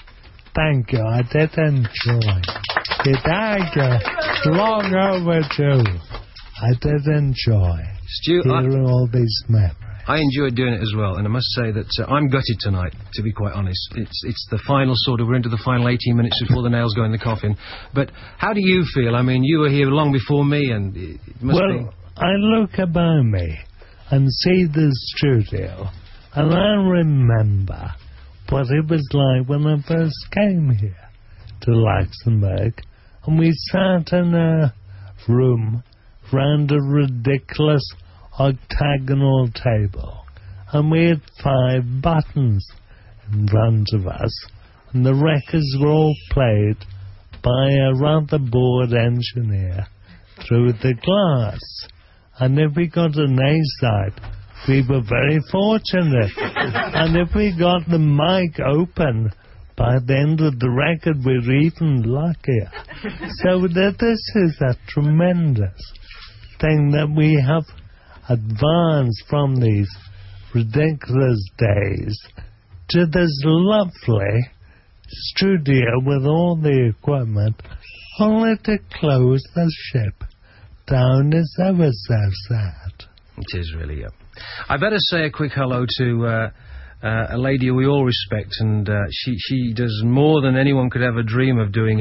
Thank you, I did enjoy it. Thank you. Long overdue. I did enjoy hearing all these memories. I enjoyed doing it as well, and I must say that I'm gutted tonight, to be quite honest. It's the final we're into the final 18 minutes before the nails go in the coffin. But how do you feel? I mean, you were here long before me, and it must be... I look about me and see the studio, and I remember what it was like when I first came here to Luxembourg, and we sat in a room round a ridiculous octagonal table, and we had 5 buttons in front of us, and the records were all played by a rather bored engineer through the glass. And if we got an A-side, we were very fortunate. And if we got the mic open by the end of the record, we're even luckier. So that this is a tremendous thing that we have advanced from these ridiculous days to this lovely studio with all the equipment, only to close the ship down is ever so sad. It is really, yeah. I better say a quick hello to a lady we all respect, and she does more than anyone could ever dream of doing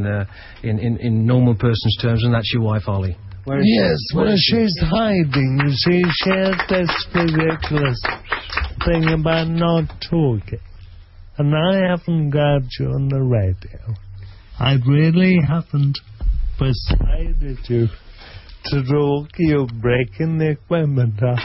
in normal person's terms, and that's your wife, Ollie. Yes, well, she's hiding. You see, she has this ridiculous thing about not talking. And I haven't grabbed you on the radio. I really haven't persuaded you to talk. You're breaking the equipment up.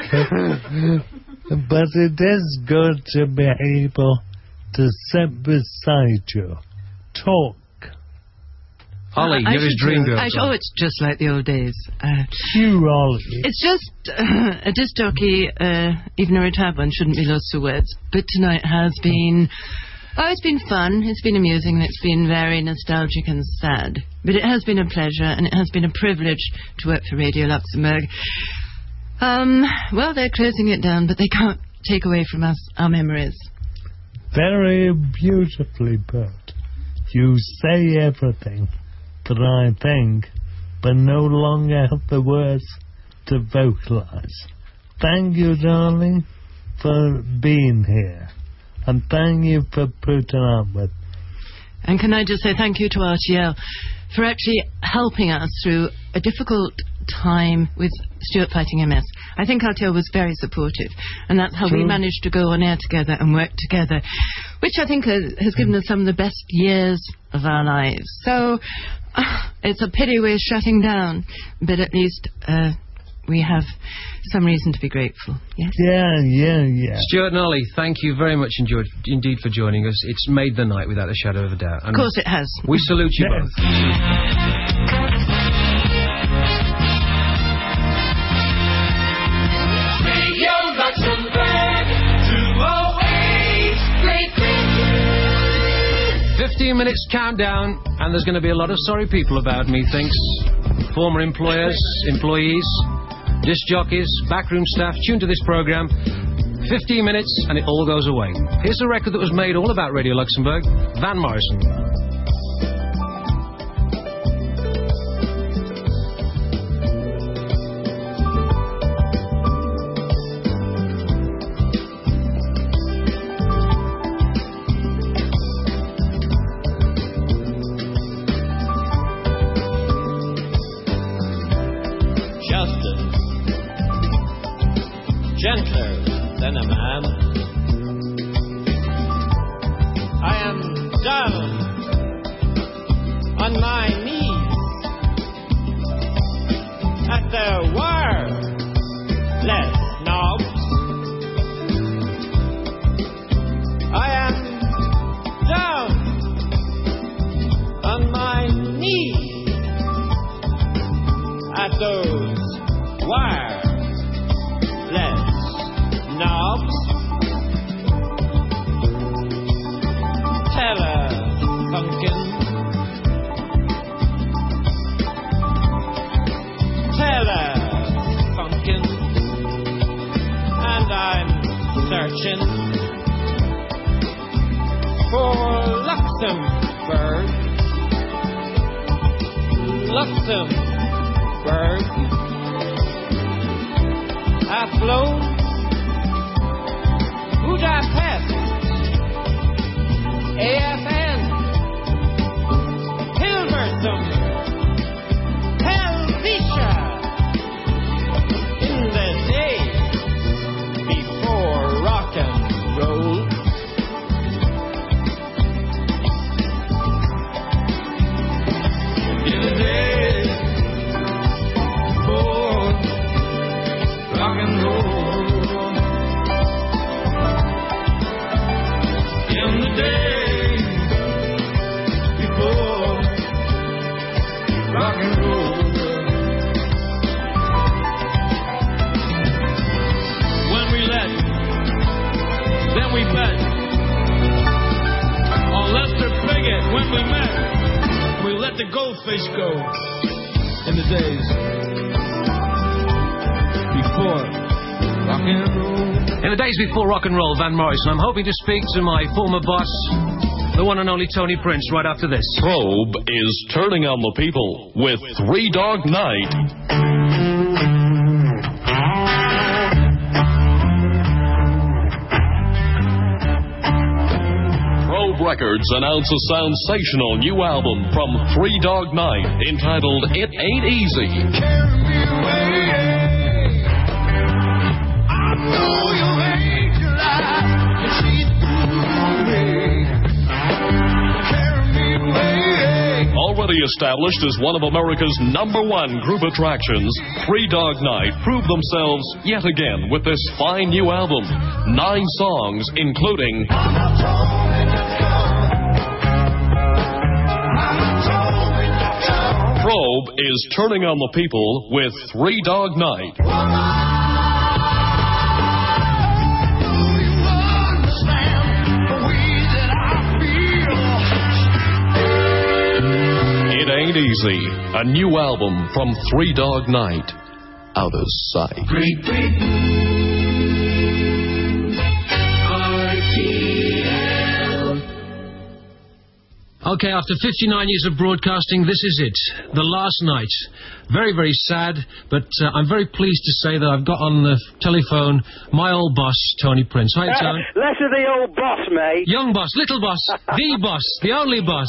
But it is good to be able to sit beside you. Talk. Ollie, you're his dream girl. It's just like the old days. You, Ollie. It's just a disc jockey, even a retired one, shouldn't be lost for words. But tonight has been... Oh, it's been fun, it's been amusing, and it's been very nostalgic and sad. But it has been a pleasure, and it has been a privilege to work for Radio Luxembourg. Well, they're closing it down, but they can't take away from us our memories. Very beautifully put. You say everything that I think, but no longer have the words to vocalize. Thank you, darling, for being here. And thank you for putting up with. And can I just say thank you to RTL for actually helping us through a difficult time with Stuart fighting MS. I think RTL was very supportive, and that's how we managed to go on air together and work together, which I think has given us some of the best years of our lives. So it's a pity we're shutting down, but at least we have some reason to be grateful. Yes? Yeah. Stuart and Ollie, thank you very much indeed for joining us. It's made the night without a shadow of a doubt. Of course it has. We salute you both. Radio Luxembourg, 208, Great Britain. 15 minutes countdown, and there's going to be a lot of sorry people about, methinks. Former employers, employees, disc jockeys, backroom staff, tuned to this programme. 15 minutes and it all goes away. Here's a record that was made all about Radio Luxembourg, Van Morrison. Gentler than a man. I am down Luxembourg. Luxembourg. I flow Budapest. AFN. Hilversum. Helvetia. In the days before rock and roll. In the days before rock and roll. In the days before rock and roll. When we let, then we bet. On Lester Piggott, when we met, we let the goldfish go. In the days before rock and roll. In the days before rock and roll, Van Morrison, I'm hoping to speak to my former boss, the one and only Tony Prince, right after this. Probe is turning on the people with Three Dog Night. Probe Records announce a sensational new album from Three Dog Night entitled It Ain't Easy. Already established as one of America's #1 group attractions, Three Dog Night proved themselves yet again with this fine new album. 9 songs, including Probe is turning on the people with Three Dog Night. It Ain't Easy, a new album from Three Dog Night. Out of sight. Great Britain, RTL. Okay, after 59 years of broadcasting, this is it. The last night. Very, very sad, but I'm very pleased to say that I've got on the telephone my old boss, Tony Prince. Hi, Tony. Less of the old boss, mate. Young boss, little boss, the boss, the only boss.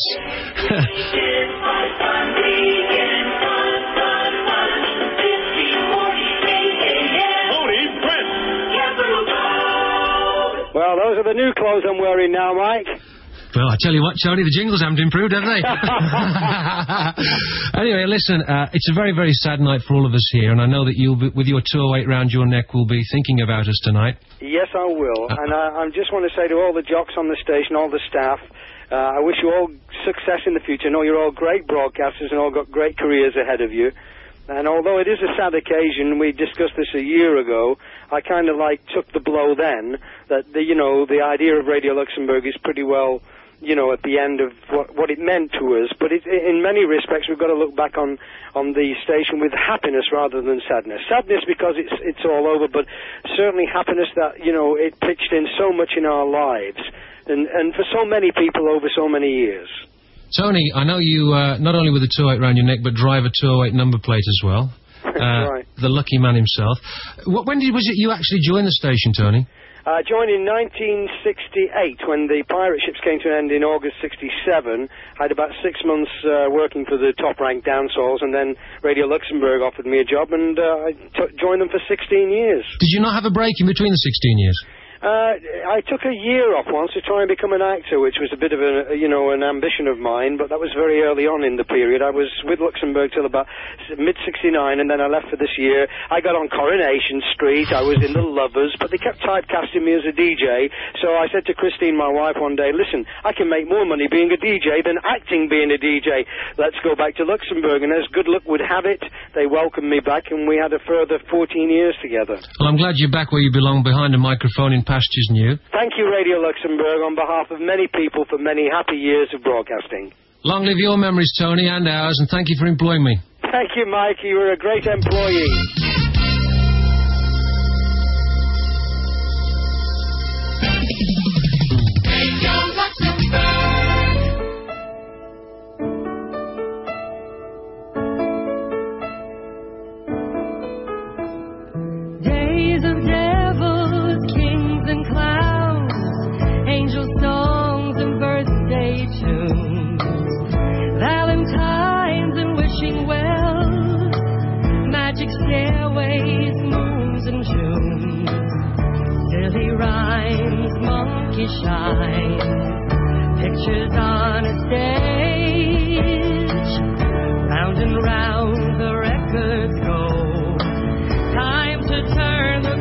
Well, those are the new clothes I'm wearing now, Mike. Well, I tell you what, Tony, the jingles haven't improved, have they? Anyway, listen, it's a very, very sad night for all of us here, and I know that you'll be, with your 208 round your neck, will be thinking about us tonight. Yes, I will. And I just want to say to all the jocks on the station, all the staff, I wish you all success in the future. I know you're all great broadcasters and all got great careers ahead of you. And although it is a sad occasion, we discussed this a year ago, I kind of took the blow then, that the idea of Radio Luxembourg is pretty well, at the end of what it meant to us. But in many respects, we've got to look back on the station with happiness rather than sadness. Sadness because it's all over, but certainly happiness that, it pitched in so much in our lives, and for so many people over so many years. Tony, I know you, not only with the 208 round your neck, but drive a 208 number plate as well. Right. The lucky man himself. When was it you actually joined the station, Tony? I joined in 1968 when the pirate ships came to an end in August 67. I had about 6 months working for the top-ranked dancehalls, and then Radio Luxembourg offered me a job, and I joined them for 16 years. Did you not have a break in between the 16 years? I took a year off once to try and become an actor, which was a bit of an ambition of mine, but that was very early on in the period. I was with Luxembourg till about mid-69, and then I left for this year. I got on Coronation Street, I was in The Lovers, but they kept typecasting me as a DJ, so I said to Christine, my wife, one day, listen, I can make more money being a DJ than acting being a DJ. Let's go back to Luxembourg, and as good luck would have it, they welcomed me back, and we had a further 14 years together. Well, I'm glad you're back where you belong, behind a microphone in pastures new. Thank you, Radio Luxembourg, on behalf of many people for many happy years of broadcasting. Long live your memories, Tony, and ours, and thank you for employing me. Thank you, Mike. You were a great employee. Radio Luxembourg. Lucky shines, pictures on a stage, round and round the records go, time to turn the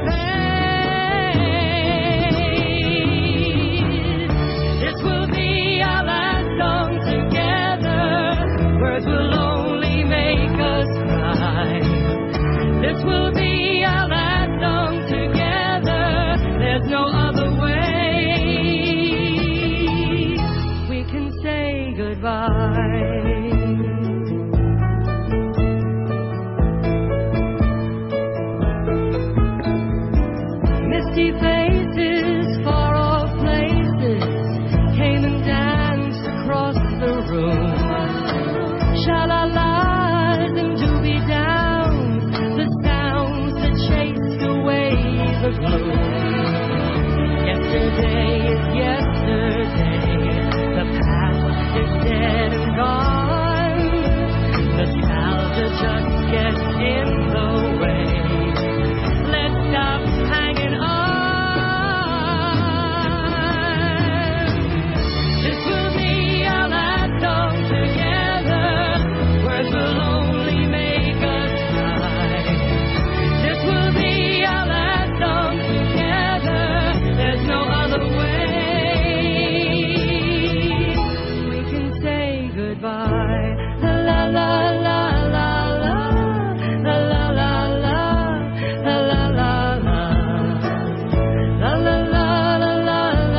page. This will be our last song together, words will only make us cry. This will be our last song together, there's no other way. We can say goodbye. Misty faces, far off places, came and danced across the room. Sha-la-las and doobie-downs, the sounds that chased away the gloom. Yesterday is yesterday, the past is dead and gone. Nostalgia just gets in the way. Let's stop hanging on. This will be our last song together, words will only make us cry. This will be our last song together, there's no other way. We can say goodbye. La la la la la la, la la la la, la la la la, la la la la la la,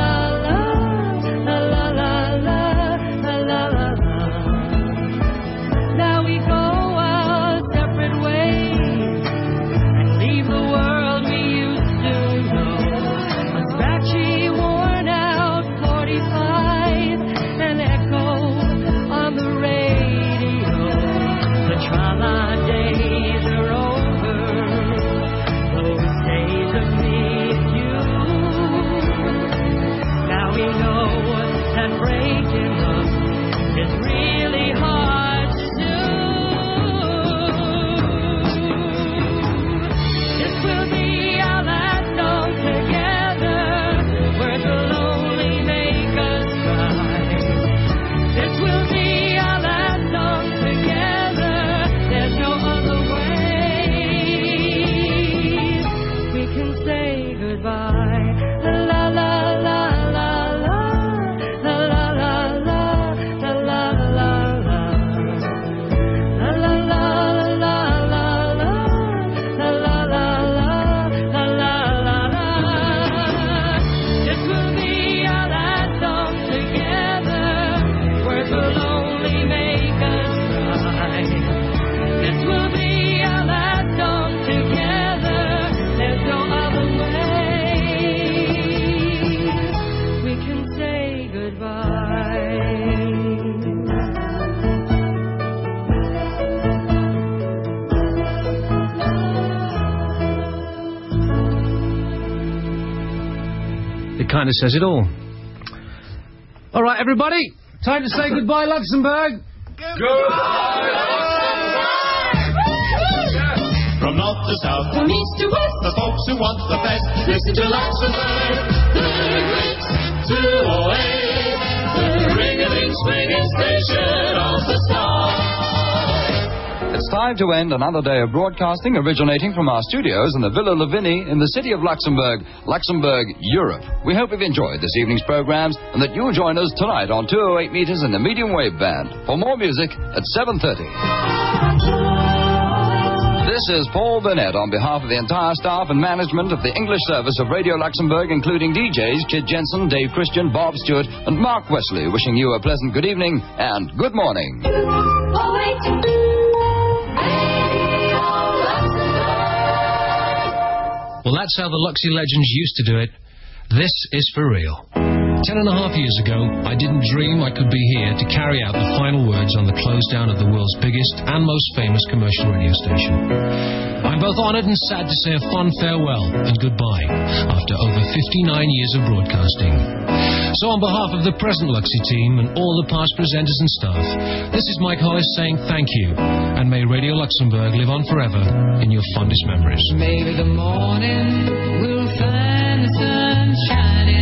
la la la la, la la la la. Now we go our separate ways and leave the world we used to know. A scratchy, worn out 45, an echo on the radio. The tra-la days are over, those days of me and you. Now we know that breaking up is really hard to do. This will be our last song together, words will only make us cry. This will be our last song together, there's no other way. We can say goodbye. La la la la la la, la la la la, la la la la, la la la la la la, la la la la, la la la la. This will be our last song together, words will only make us cry. This will be our last song together, there's no other way. We can say goodbye. It kind of says it all. All right, everybody, time to say goodbye, Luxembourg. From north to south, from east to west, the folks who want the best, listen to Luxembourg, the great 208, the ring-a-ling swinging station of the stars. It's time to end another day of broadcasting originating from our studios in the Villa Lavini in the city of Luxembourg, Luxembourg, Europe. We hope you've enjoyed this evening's programs and that you'll join us tonight on 208 meters in the medium wave band for more music at 7:30. This is Paul Burnett on behalf of the entire staff and management of the English service of Radio Luxembourg, including DJs Chid Jensen, Dave Christian, Bob Stewart and Mark Wesley, wishing you a pleasant good evening and good morning. Well, that's how the Luxy legends used to do it. This is for real. 10.5 years ago, I didn't dream I could be here to carry out the final words on the close down of the world's biggest and most famous commercial radio station. I'm both honoured and sad to say a fond farewell and goodbye after over 59 years of broadcasting. So on behalf of the present Luxy team and all the past presenters and staff, this is Mike Hollis saying thank you, and may Radio Luxembourg live on forever in your fondest memories. Maybe the morning will find the sun shining